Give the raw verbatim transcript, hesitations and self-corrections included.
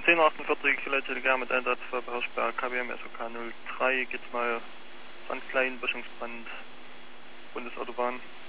zehn Uhr achtundvierzig, Leute mit Einsatz für Beherrschbar K B M S O K null drei, geht's mal Sandklein, Böschungsbrand, Bundesautobahn.